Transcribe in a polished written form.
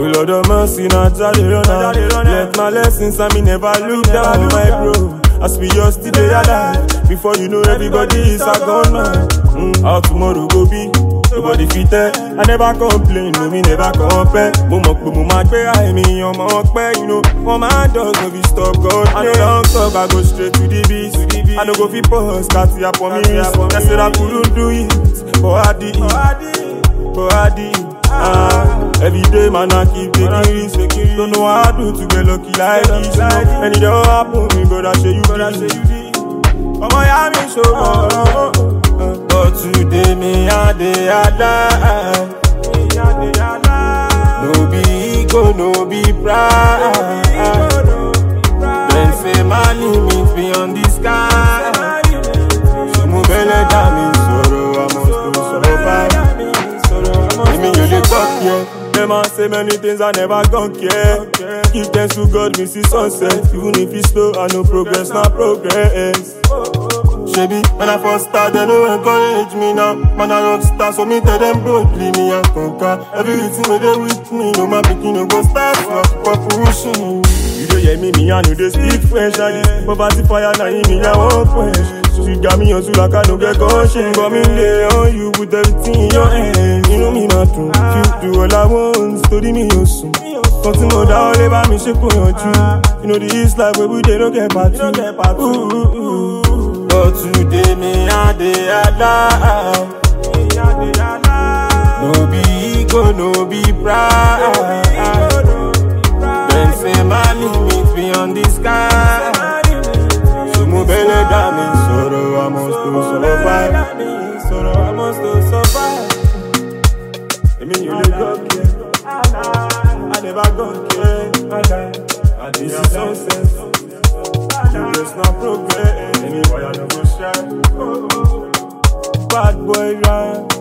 Oh Lord of mercy, not how they run out. Let my lessons and me never look down, my bro. As we just today alive. Before you know everybody is a gone man. How tomorrow go be? Nobody fit tell. I never complain, no me never compare. Mo ma pe I me on my pay, you know. For my dogs no be stop God. I no long talk, I go straight to the beast. I no go fit pause, cat ya for me. I said I couldn't do it, but I did. Every day man I keep taking risks. Don't know what I do to get lucky like this. And it don't happen, me brother say you did. Come on, yeah, me so but today me a day alive. No be ego, no be pride. Then say my limits beyond the sky. So move belly down me sorrow, I must do survive. Give me you the talk, yeah. Them a say many things I never gon' care. Give thanks to God, me see sunset. Even if it's slow, I know progress, not progress. Shebi, when I first started, they don't encourage me now. Man, I rock star, so me tell them boldly, me and conquer. Everything where they with me, no my picking no go start, so for pushing. You don't hear me, I know they speak French. Poverty fire, now me, I won't quench. She got me on so like I don't get conscience. Come in there on you with everything in your hand. You know me not to. You do all I want, study me your soon. Something more down, let me shake on your tree. You know this life where we don't get back to. But today me a day alive. No be ego, no be pride. Then say my limits beyond the sky. So move belly down me, sorrow I must to survive. Sorrow I must to survive. I mean you live up here. I never gon' care. I did your success. You just not progress. Anyway, I never shine. Bad boy rhyme.